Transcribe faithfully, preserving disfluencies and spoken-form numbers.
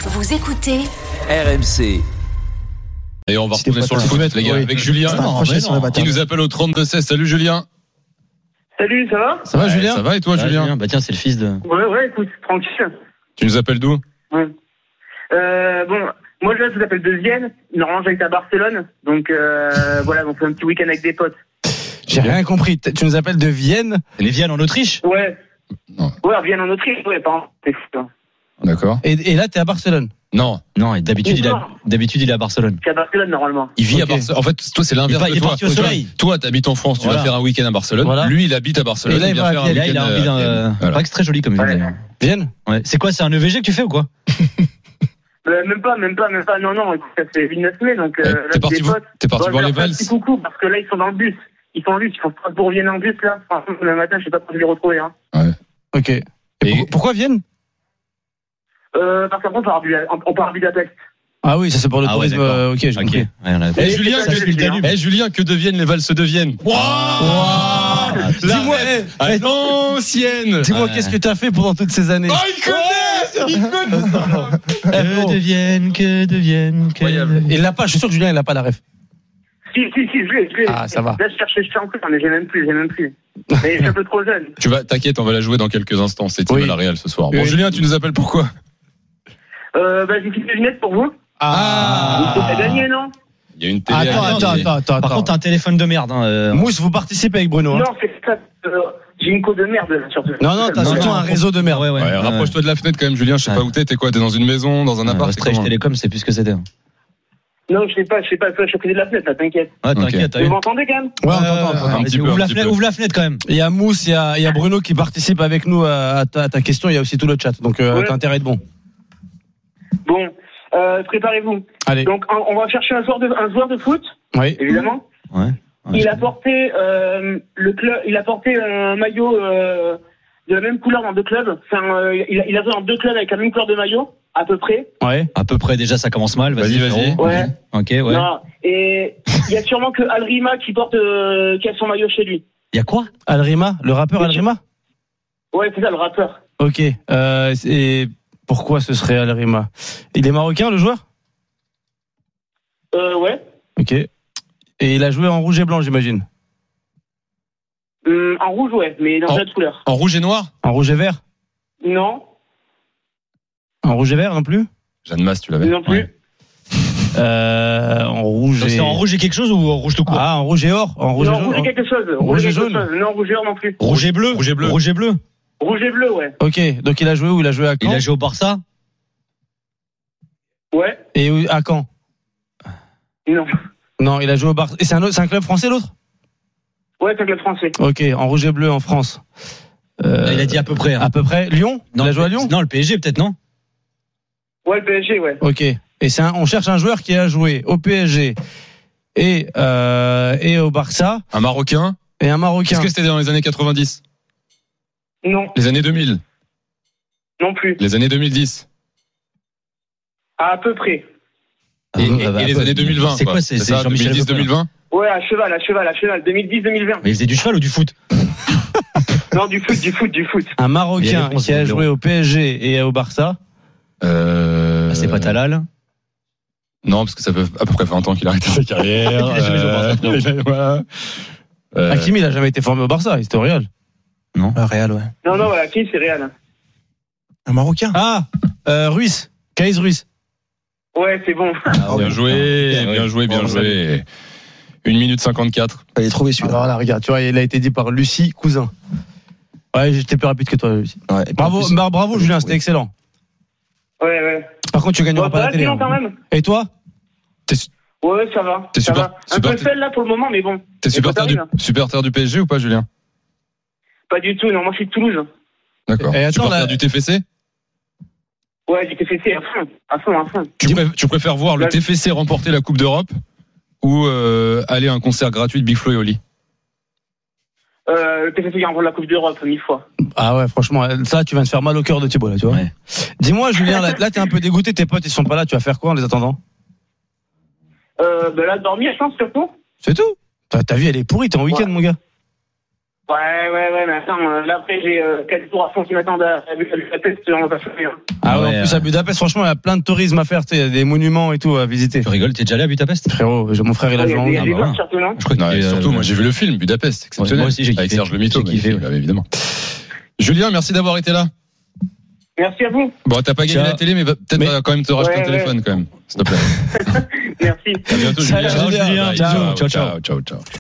Vous écoutez R M C. Et on va retourner sur le foot, les gars, oui. avec Julien, non, non, qui nous appelle au trente-deux seize. Salut Julien. Salut, ça va? Ça va, Ouais, Julien? Ça va et toi, Ah, Julien, Julien, bah tiens, c'est le fils de. Ouais, ouais, écoute, tranquille. Tu nous appelles d'où? Ouais. Euh, bon, moi, je vous appelle de Vienne. Normalement, j'habite à Barcelone. Donc, euh, voilà, on fait un petit week-end avec des potes. J'ai rien compris. T- Tu nous appelles de Vienne? Les Vienne en Autriche. Ouais. Non. Ouais, Vienne en Autriche, ouais, pardon. C'est fou, hein. D'accord. Et, et là, t'es à Barcelone? Non, Non, et d'habitude, il, a, Non. d'habitude, il est à Barcelone. C'est à Barcelone, normalement. il vit Ok. à Barcelone. En fait, toi, c'est l'inverse Il est pas- de il est toi. parti au Toi, soleil. Toi, t'habites en France, tu Voilà. vas faire un week-end à Barcelone. Voilà. Lui, il habite à Barcelone. Et là, il va à faire un Vienne. Là, il a week-end, envie d'un. euh, Euh, voilà. paraît que c'est très joli comme ville Ouais. d'ailleurs. Vienne? Ouais. C'est quoi, c'est un E V G que tu fais ou quoi? Euh, même pas, même pas, même pas. Non, non, écoute, ça fait neuf mai, donc, euh, Ouais, là, T'es c'est parti, des vo- potes. t'es parti Bon, voir je les leur fais un valses. petit coucou, parce que là, ils sont dans le bus. Ils sont en bus, ils font Strasbourg-Vienne en bus, là. Franchement, le matin, je sais pas quand je vais les retrouver, hein. Ok. Et Et- pour- pourquoi Vienne? Euh, parce qu'après, on part à Buda- on part à Budapest. Ah oui, ça c'est pour le Ah ouais, tourisme. d'accord. euh, ok, j'ai Ok. compris. Ouais, on a- Eh Et- Julien, et ça, que, c'est le Danube. eh, Julien, que deviennent les valses de Vienne? Waouh! Dis-moi, eh, La l'ancienne. Dis-moi, Ouais. qu'est-ce que t'as fait pendant toutes ces années? Oh, il connaît! Il connaît! Eh, Que deviennent, que deviennent, que. Incroyable. Il l'a pas, je suis sûr que Julien, il a pas la ref. Si, si, si, je l'ai, je l'ai. Ah, ça va. Là, je cherchais, je cherche encore, mais j'ai même plus, j'ai même plus. Mais je suis un peu trop jeune. Tu vas, t'inquiète, on va la jouer dans quelques instants. C'est Team Oui. à la Real ce soir. Bon, Oui. Julien, tu nous appelles pourquoi? Euh, bah, j'ai une petite lunette pour vous. Ah. Vous avez gagné, non? Il y a une télé. Attends, à attends, gagner. attends, attends. Par contre, t'as un téléphone de merde. Hein, euh. Mousse, vous participez avec Bruno, hein? Non, c'est ça. Euh, j'ai une co de merde, là, surtout. Non, non, t'as Non, surtout non, un non. réseau de merde. Ouais, ouais. Ouais, rapproche-toi de la fenêtre quand même, Julien. Je sais Ouais. pas où t'es. T'es quoi? T'es dans une maison, dans un Ouais, appart? c'est Ostrich comment Télécom, c'est plus ce que c'était. hein. Non, je sais pas, je sais pas, je suis à côté de la fenêtre, là, t'inquiète. Ouais, t'inquiète. Vous m'entendez quand même? Ouais, on Ouais, t'entend, ouais, on t'entend. ouais. Un petit peu, Ouvre un la petit fenêtre, peu. ouvre la fenêtre quand même. Il y a Mousse, il y a, il y a Bruno qui participe avec nous à, à ta, à ta question. Il y a aussi tout le chat. Donc, euh, Ouais. t'as intérêt de bon. Bon, euh, préparez-vous. Allez. Donc, on on va chercher un joueur de, un joueur de foot, Oui. évidemment. Ouais. Ouais, Il je- a porté, euh, le club, il a porté un maillot, euh, de la même couleur dans deux clubs. Enfin, euh, il a, il a joué dans deux clubs avec la même couleur de maillot, à peu près. Ouais. À peu près, déjà, ça commence mal. Vas-y, Vas-y, vas-y. frérot. Ouais. Ok, ouais. Non. Et il y a sûrement que Alrima qui porte, euh, qui a son maillot chez lui. Il y a quoi? Alrima, le rappeur Alrima? Ouais, c'est ça, le rappeur. Ok. Euh, et pourquoi ce serait Alrima? Il est marocain, le joueur? Euh, ouais. Ok. Et il a joué en rouge et blanc, j'imagine. Hum, en rouge, ouais, mais dans En- d'autres couleurs. En rouge et noir? En rouge et vert? Non, En rouge et vert non plus? Jeanne Masse, tu l'avais? non plus. Ouais. Euh, en rouge Donc, et... c'est en rouge et quelque chose ou en rouge tout court? Ah, en rouge et or? En rouge non, et jaune? rouge et quelque chose. Rouge et quelque jaune. chose. Non, rouge et or non plus. Rouge et bleu. Rouge et bleu. Rouge et bleu. Rouge et bleu, ouais. Ok. Donc il a joué où? Il a joué à Caen? Il a joué au Barça. Ouais. Et où- à Caen? Non. Non, il a joué au Barça. Et c'est un, autre- c'est un club français, l'autre? Ouais, c'est le français. Ok. En rouge et bleu en France. Euh, Il a dit à peu près. hein. à peu près. Lyon? Non, il a joué à Lyon? Non, le P S G peut-être, non? Ouais, le P S G, ouais. Ok. Et c'est un, on cherche un joueur qui a joué au P S G et, euh, et au Barça Un Marocain? et un Marocain. Est-ce que c'était dans les années quatre-vingt-dix? Non, Les années deux mille? non plus. Les années deux mille dix? À peu près. Et, Ah, et- bah, bah, et les bah, années deux mille vingt? C'est quoi? C'est c'est ça, Jean-Michel deux mille dix deux mille vingt? Ouais, à cheval, à cheval, à cheval. deux mille dix deux mille vingt. Mais il faisait du cheval ou du foot? Non, du foot, du foot, du foot. Un Il y a Marocain les bronzes, qui a les joué au P S G et au Barça. Euh... Ah, c'est pas Talal. Non, parce que ça fait à peu près vingt ans qu'il a arrêté sa carrière. Il a jamais joué au Barça, non. Euh, voilà. Euh, Hakimi, il a jamais été formé au Barça, il était au Real. Non. Un Real, ouais. Non, non, voilà, qui c'est Real. Un Marocain. Ah, euh, Ruiz, Kais Ruiz. Ouais, c'est bon. Ah, Bien ouais. joué, Ah, bien oui. joué, bien Bon, joué. une minute cinquante-quatre. Fallait trouver celui-là. Alors là, regarde, tu vois, il a été dit par Lucie Cousin. Ouais, j'étais plus rapide que toi, Lucie. Ouais, et puis Bravo, en plus- bah, bravo Julien, c'était excellent. Ouais, ouais. Par contre, tu gagneras Bon, pas ça la va télé. sinon hein. quand même. Et toi? Ouais, ça va. T'es Ça super- va. Un super- peu seul là pour le moment, mais bon. T'es Mais supporter ça du, t'arrive, hein. supporter du P S G ou pas, Julien? Pas du tout, non, moi je suis de Toulouse. D'accord. Et attends, Supporter là- du T F C? Ouais, du T F C à fond, à fond, à fond. Tu, pré- tu préfères voir le Là- T F C remporter la Coupe d'Europe ou euh, aller à un concert gratuit de Big Flo et Oli? Euh, le T F C qui remporte la Coupe d'Europe mille fois. Ah ouais, franchement, ça, tu viens de faire mal au cœur de Thibaut, là, tu vois. Ouais. Dis-moi, Julien, là, là, t'es un peu dégoûté, tes potes, ils sont pas là, tu vas faire quoi en les attendant? Euh, ben là, dormir, je pense surtout. C'est tout. Ta, ta vie, elle est pourrie, t'es en week-end, Ouais. mon gars. Ouais, ouais, ouais, mais attends, euh, là après j'ai euh, quatre jours à fond qui m'attendent à, à Budapest, on va pas faire rien. Ah ouais, Ouais, en plus euh. à Budapest, franchement, il y a plein de tourisme à faire, tu sais, il y a des monuments et tout à visiter. Tu rigoles, t'es déjà allé à Budapest? Frérot, j'ai- mon frère il a Il y joué a en des, il y a Hongrie. des bah joueurs voilà. surtout, non? Je crois que Ouais, t'es, surtout, euh, moi j'ai vu le film Budapest, exceptionnel. moi aussi, j'ai avec kiffé. Serge Le Mito, J'ai kiffé, magnifique, évidemment. Julien, merci d'avoir été là. Merci à vous. Bon, t'as pas gagné Ciao. la télé, mais va- peut-être Mais- va quand même te racheter Ouais, un téléphone ouais. quand même, s'il te plaît. Merci. À bientôt, Salut, Julien. Julien. Bye. Ciao. Ciao, ciao, ciao.